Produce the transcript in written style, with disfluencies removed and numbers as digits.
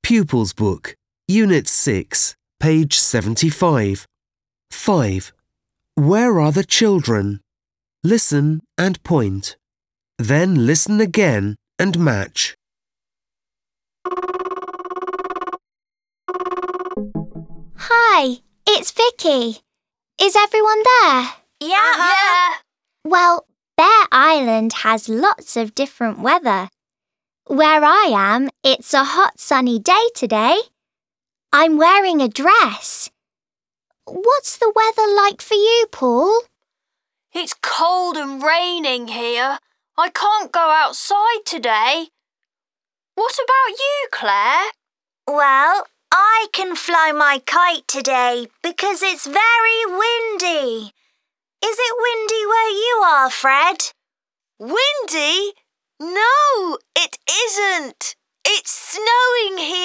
Pupils Book, Unit 6, page 75. 5. Where are the children? Listen and point. Then listen again and match. Hi, it's Vicky. Is everyone there? Yeah. Well, Bear Island has lots of different weather. Where I am, it's a hot sunny day today. I'm wearing a dress. What's the weather like for you, Paul? It's cold and raining here. I can't go outside today. What about you, Claire? Well, I can fly my kite today because it's very windy. Is it windy where you are, Fred? Windy? No, it isn't. It's snowing here.